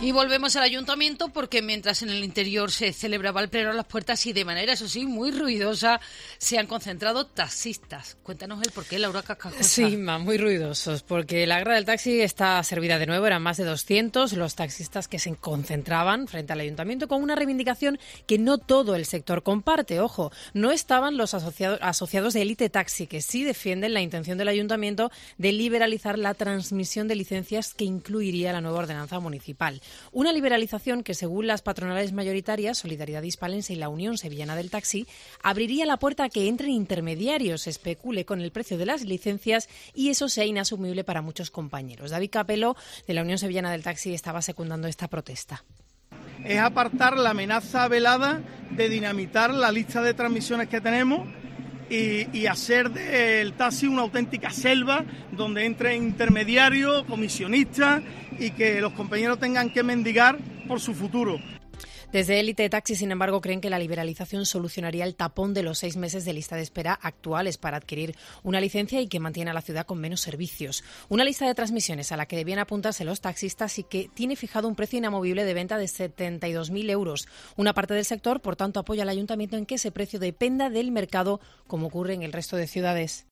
Y volvemos al ayuntamiento porque mientras en el interior se celebraba el pleno a las puertas y de manera, eso sí, muy ruidosa, se han concentrado taxistas. Cuéntanos el porqué, Laura Cascajosa. Sí, muy ruidosos, porque la guerra del taxi está servida de nuevo. Eran más de 200 los taxistas que se concentraban frente al ayuntamiento con una reivindicación que no todo el sector comparte. Ojo, no estaban los asociados de Elite Taxi, que sí defienden la intención del ayuntamiento de liberalizar la transmisión de licencias que incluiría la nueva ordenanza municipal. Una liberalización que, según las patronales mayoritarias, Solidaridad Hispalense y la Unión Sevillana del Taxi, abriría la puerta a que entren intermediarios, se especule con el precio de las licencias y eso sea inasumible para muchos compañeros. David Capello, de la Unión Sevillana del Taxi, estaba secundando esta protesta. Es apartar la amenaza velada de dinamitar la lista de transmisiones que tenemos y hacer del taxi una auténtica selva donde entren intermediarios, comisionistas y que los compañeros tengan que mendigar por su futuro. Desde Elite Taxi, sin embargo, creen que la liberalización solucionaría el tapón de los 6 meses de lista de espera actuales para adquirir una licencia y que mantiene a la ciudad con menos servicios. Una lista de transmisiones a la que debían apuntarse los taxistas y que tiene fijado un precio inamovible de venta de 72.000 euros. Una parte del sector, por tanto, apoya al ayuntamiento en que ese precio dependa del mercado, como ocurre en el resto de ciudades.